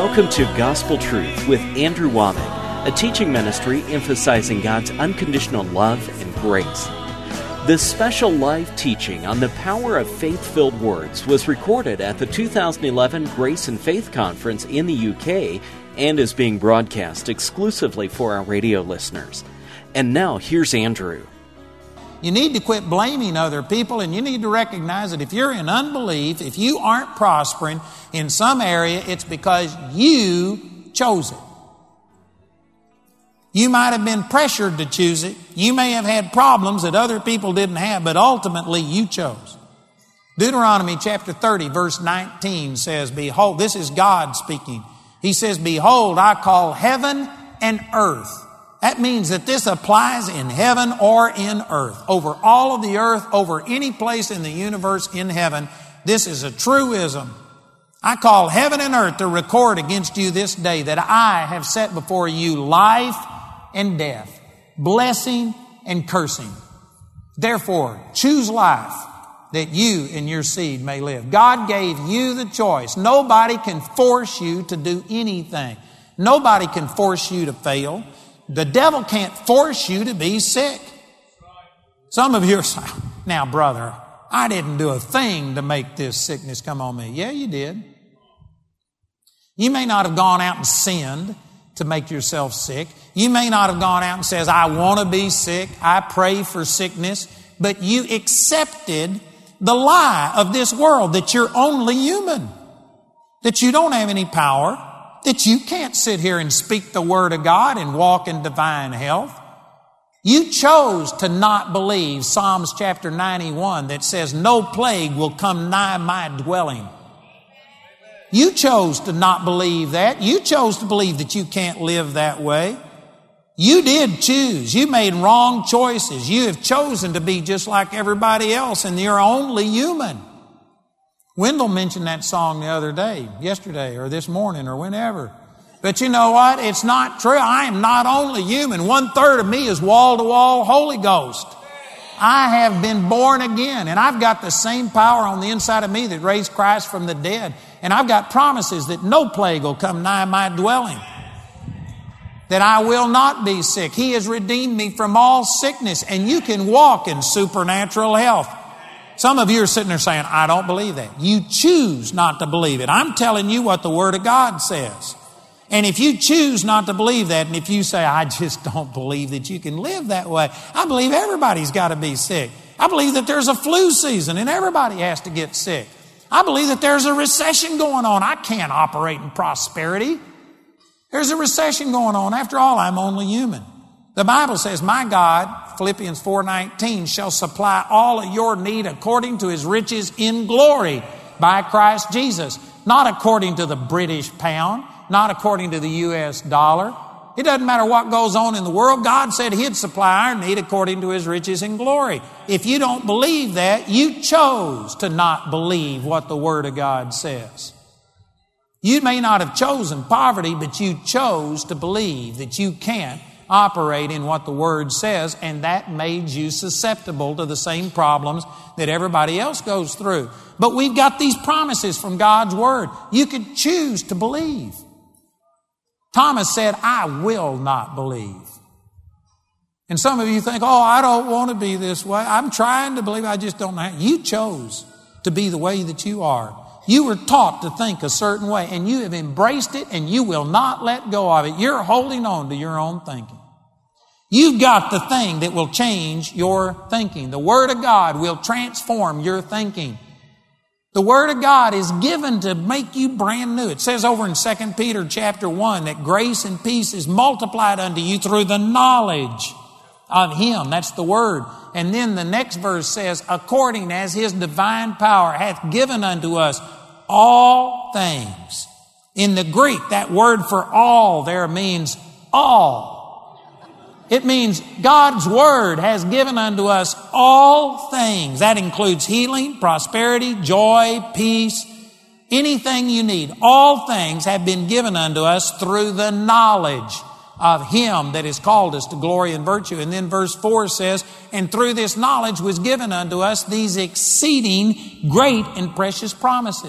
Welcome to Gospel Truth with Andrew Wommack, a teaching ministry emphasizing God's unconditional love and grace. This special live teaching on the power of faith-filled words was recorded at the 2011 Grace and Faith Conference in the UK and is being broadcast exclusively for our radio listeners. And now, here's Andrew. You need to quit blaming other people, and you need to recognize that if you're in unbelief, if you aren't prospering in some area, it's because you chose it. You might have been pressured to choose it. You may have had problems that other people didn't have, but ultimately you chose. Deuteronomy chapter 30, verse 19 says, behold, this is God speaking. He says, behold, I call heaven and earth. That means that this applies in heaven or in earth. Over all of the earth, over any place in the universe in heaven, this is a truism. I call heaven and earth to record against you this day that I have set before you life and death, blessing and cursing. Therefore, choose life that you and your seed may live. God gave you the choice. Nobody can force you to do anything. Nobody can force you to fail. The devil can't force you to be sick. Some of you are saying, now, brother, I didn't do a thing to make this sickness come on me. Yeah, you did. You may not have gone out and sinned to make yourself sick. You may not have gone out and says, I want to be sick. I pray for sickness. But you accepted the lie of this world that you're only human, that you don't have any power, that you can't sit here and speak the Word of God and walk in divine health. You chose to not believe Psalms chapter 91 that says, no plague will come nigh my dwelling. You chose to not believe that. You chose to believe that you can't live that way. You did choose. You made wrong choices. You have chosen to be just like everybody else, and you're only human. Wendell mentioned that song the other day, yesterday, or this morning, or whenever. But you know what? It's not true. I am not only human. 1/3 of me is wall-to-wall Holy Ghost. I have been born again, and I've got the same power on the inside of me that raised Christ from the dead. And I've got promises that no plague will come nigh my dwelling, that I will not be sick. He has redeemed me from all sickness, and you can walk in supernatural health. Some of you are sitting there saying, I don't believe that. You choose not to believe it. I'm telling you what the Word of God says. And if you choose not to believe that, and if you say, I just don't believe that you can live that way, I believe everybody's got to be sick. I believe that there's a flu season and everybody has to get sick. I believe that there's a recession going on. I can't operate in prosperity. There's a recession going on. After all, I'm only human. The Bible says, my God, Philippians 4:19, shall supply all of your need according to His riches in glory by Christ Jesus. Not according to the British pound, not according to the U.S. dollar. It doesn't matter what goes on in the world. God said He'd supply our need according to His riches in glory. If you don't believe that, you chose to not believe what the Word of God says. You may not have chosen poverty, but you chose to believe that you can't operate in what the Word says, and that made you susceptible to the same problems that everybody else goes through. But we've got these promises from God's Word. You could choose to believe. Thomas said, I will not believe. And some of you think, oh, I don't want to be this way. I'm trying to believe, I just don't know how. You chose to be the way that you are. You were taught to think a certain way, and you have embraced it, and you will not let go of it. You're holding on to your own thinking. You've got the thing that will change your thinking. The Word of God will transform your thinking. The Word of God is given to make you brand new. It says over in 2 Peter chapter 1 that grace and peace is multiplied unto you through the knowledge of Him. That's the Word. And then the next verse says, according as His divine power hath given unto us all things. In the Greek, that word for all there means all. It means God's Word has given unto us all things. That includes healing, prosperity, joy, peace, anything you need. All things have been given unto us through the knowledge of Him that has called us to glory and virtue. And then verse 4 says, and through this knowledge was given unto us these exceeding great and precious promises.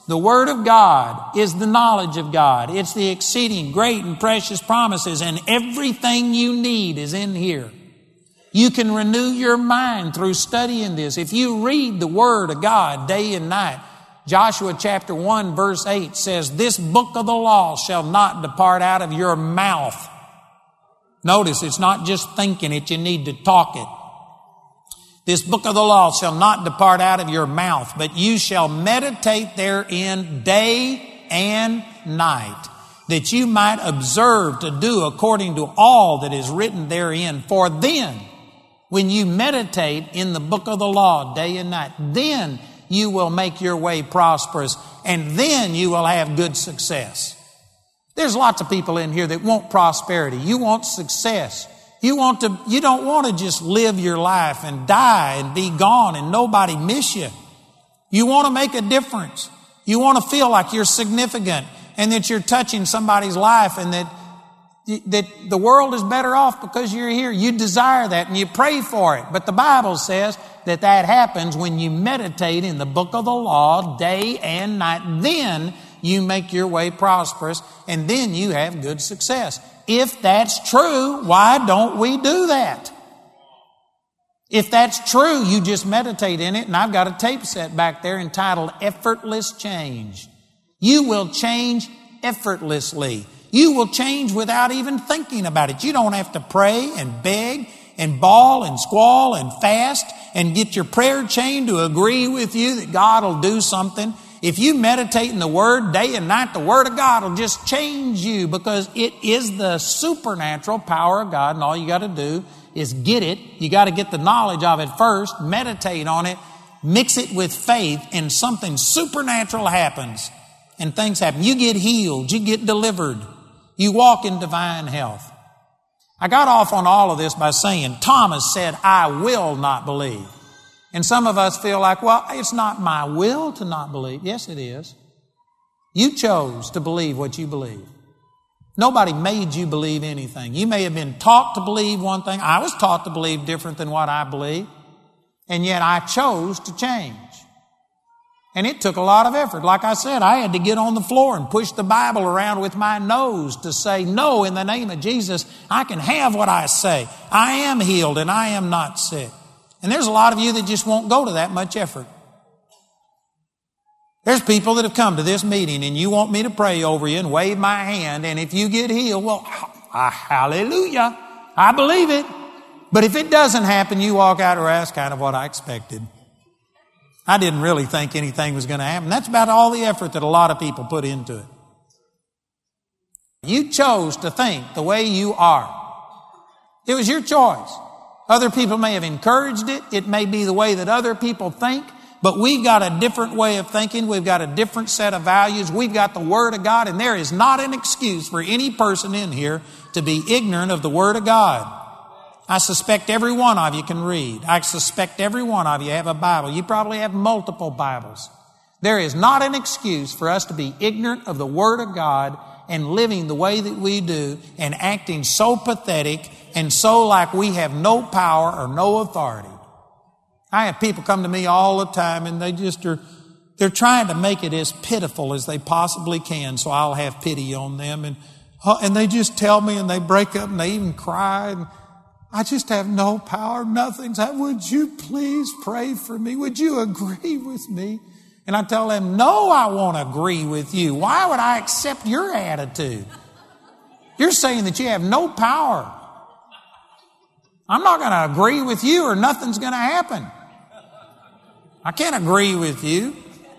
The Word of God is the knowledge of God. It's the exceeding great and precious promises, and everything you need is in here. You can renew your mind through studying this. If you read the Word of God day and night, Joshua chapter 1 verse 8 says, "This book of the law shall not depart out of your mouth." Notice, it's not just thinking it, you need to talk it. "This book of the law shall not depart out of your mouth, but you shall meditate therein day and night, that you might observe to do according to all that is written therein. For then, when you meditate in the book of the law day and night, then you will make your way prosperous, and then you will have good success." There's lots of people in here that want prosperity. You want success. You don't want to just live your life and die and be gone and nobody miss you. You want to make a difference. You want to feel like you're significant and that you're touching somebody's life and that the world is better off because you're here. You desire that and you pray for it. But the Bible says that happens when you meditate in the book of the law day and night. Then you make your way prosperous, and then you have good success. If that's true, why don't we do that? If that's true, you just meditate in it, and I've got a tape set back there entitled Effortless Change. You will change effortlessly. You will change without even thinking about it. You don't have to pray and beg and bawl and squall and fast and get your prayer chain to agree with you that God will do something. If you meditate in the Word day and night, the Word of God will just change you because it is the supernatural power of God, and all you got to do is get it. You got to get the knowledge of it first, meditate on it, mix it with faith, and something supernatural happens, and things happen. You get healed. You get delivered. You walk in divine health. I got off on all of this by saying Thomas said, "I will not believe." And some of us feel like, well, it's not my will to not believe. Yes, it is. You chose to believe what you believe. Nobody made you believe anything. You may have been taught to believe one thing. I was taught to believe different than what I believe. And yet I chose to change. And it took a lot of effort. Like I said, I had to get on the floor and push the Bible around with my nose to say, no, in the name of Jesus, I can have what I say. I am healed and I am not sick. And there's a lot of you that just won't go to that much effort. There's people that have come to this meeting and you want me to pray over you and wave my hand, and if you get healed, well, hallelujah, I believe it. But if it doesn't happen, you walk out, or that's kind of what I expected. I didn't really think anything was going to happen. That's about all the effort that a lot of people put into it. You chose to think the way you are. It was your choice. Other people may have encouraged it. It may be the way that other people think. But we've got a different way of thinking. We've got a different set of values. We've got the Word of God. And there is not an excuse for any person in here to be ignorant of the Word of God. I suspect every one of you can read. I suspect every one of you have a Bible. You probably have multiple Bibles. There is not an excuse for us to be ignorant of the Word of God and living the way that we do and acting so pathetic and so like we have no power or no authority. I have people come to me all the time and they're trying to make it as pitiful as they possibly can so I'll have pity on them. And they just tell me and they break up and they even cry. And I just have no power, nothing. Would you please pray for me? Would you agree with me? And I tell them, no, I won't agree with you. Why would I accept your attitude? You're saying that you have no power. I'm not going to agree with you or nothing's going to happen. I can't agree with you.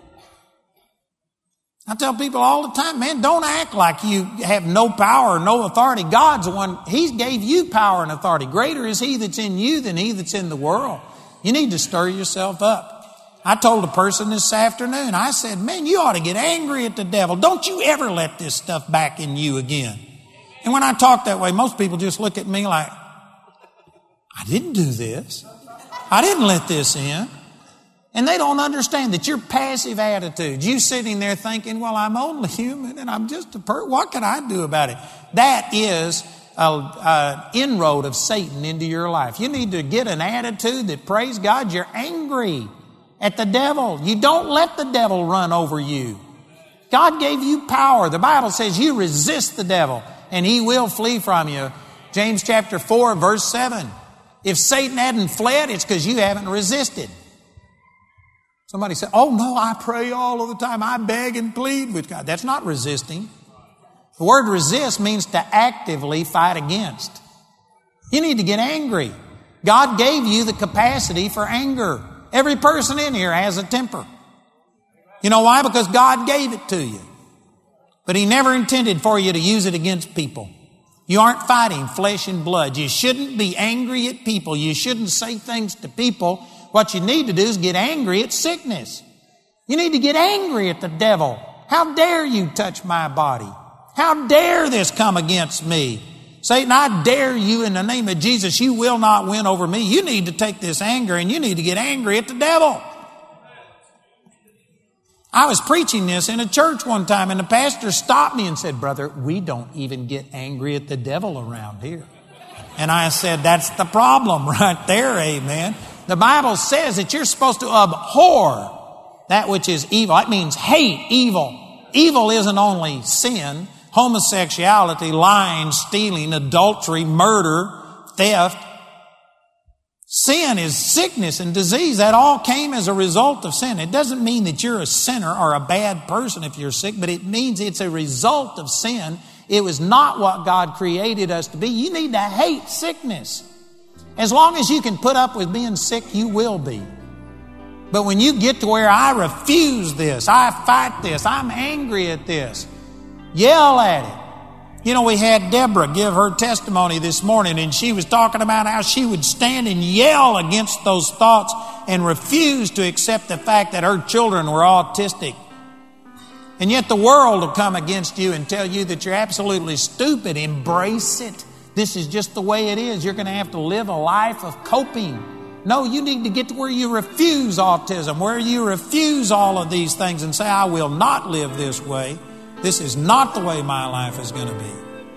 I tell people all the time, man, don't act like you have no power or no authority. God's the one, He gave you power and authority. Greater is He that's in you than he that's in the world. You need to stir yourself up. I told a person this afternoon, I said, man, you ought to get angry at the devil. Don't you ever let this stuff back in you again. And when I talk that way, most people just look at me like, I didn't do this. I didn't let this in. And they don't understand that your passive attitude, you sitting there thinking, well, I'm only human and I'm just a person. What can I do about it? That is an inroad of Satan into your life. You need to get an attitude that, praise God, you're angry at the devil. You don't let the devil run over you. God gave you power. The Bible says you resist the devil and he will flee from you. James chapter 4, verse 7. If Satan hadn't fled, it's because you haven't resisted. Somebody said, oh no, I pray all of the time. I beg and plead with God. That's not resisting. The word resist means to actively fight against. You need to get angry. God gave you the capacity for anger. Every person in here has a temper. You know why? Because God gave it to you. But He never intended for you to use it against people. You aren't fighting flesh and blood. You shouldn't be angry at people. You shouldn't say things to people. What you need to do is get angry at sickness. You need to get angry at the devil. How dare you touch my body? How dare this come against me? Satan, I dare you in the name of Jesus. You will not win over me. You need to take this anger and you need to get angry at the devil. I was preaching this in a church one time and the pastor stopped me and said, brother, we don't even get angry at the devil around here. And I said, that's the problem right there, amen. The Bible says that you're supposed to abhor that which is evil. That means hate evil. Evil isn't only sin, homosexuality, lying, stealing, adultery, murder, theft. Sin is sickness and disease. That all came as a result of sin. It doesn't mean that you're a sinner or a bad person if you're sick, but it means it's a result of sin. It was not what God created us to be. You need to hate sickness. As long as you can put up with being sick, you will be. But when you get to where I refuse this, I fight this, I'm angry at this, yell at it. You know, we had Deborah give her testimony this morning, and she was talking about how she would stand and yell against those thoughts and refuse to accept the fact that her children were autistic. And yet the world will come against you and tell you that you're absolutely stupid. Embrace it. This is just the way it is. You're going to have to live a life of coping. No, you need to get to where you refuse autism, where you refuse all of these things and say, I will not live this way. This is not the way my life is going to be.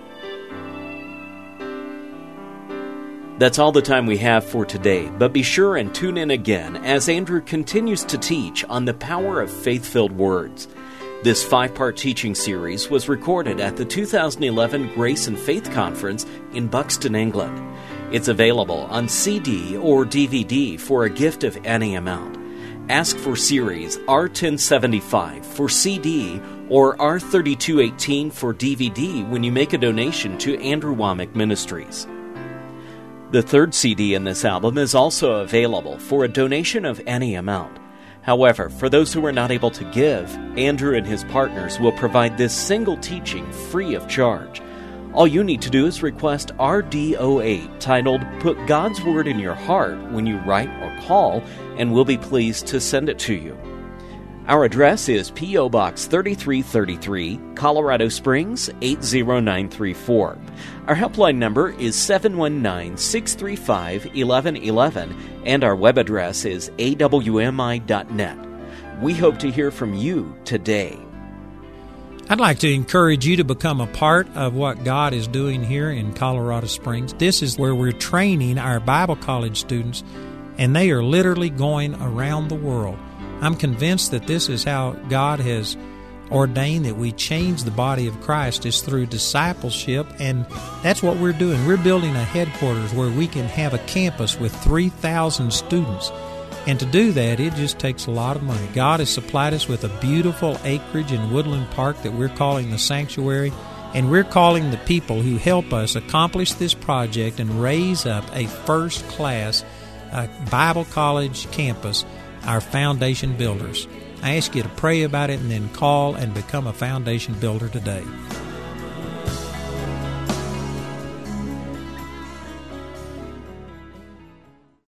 That's all the time we have for today, but be sure and tune in again as Andrew continues to teach on the power of faith-filled words. This 5-part teaching series was recorded at the 2011 Grace and Faith Conference in Buxton, England. It's available on CD or DVD for a gift of any amount. Ask for series R1075 for CD or R3218 for DVD when you make a donation to Andrew Wommack Ministries. The third CD in this album is also available for a donation of any amount. However, for those who are not able to give, Andrew and his partners will provide this single teaching free of charge. All you need to do is request RDO8 titled Put God's Word in Your Heart when you write or call, and we'll be pleased to send it to you. Our address is P.O. Box 3333, Colorado Springs 80934. Our helpline number is 719-635-1111, and our web address is awmi.net. We hope to hear from you today. I'd like to encourage you to become a part of what God is doing here in Colorado Springs. This is where we're training our Bible college students, and they are literally going around the world. I'm convinced that this is how God has ordained that we change the body of Christ, is through discipleship, and that's what we're doing. We're building a headquarters where we can have a campus with 3,000 students. And to do that, it just takes a lot of money. God has supplied us with a beautiful acreage in Woodland Park that we're calling the Sanctuary, and we're calling the people who help us accomplish this project and raise up a first-class Bible college campus, our foundation builders. I ask you to pray about it and then call and become a foundation builder today.